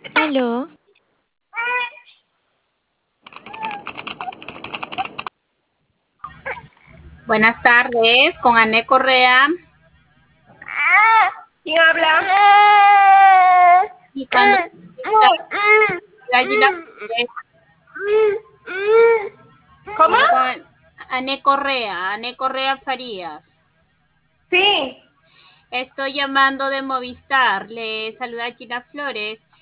Aló, Buenas tardes, con Ané Correa. ¿Quién habla? Y cuando la gallina ¿Cómo? con Ané Correa Farías. Sí. Estoy llamando de Movistar. Le saluda Gina Flores.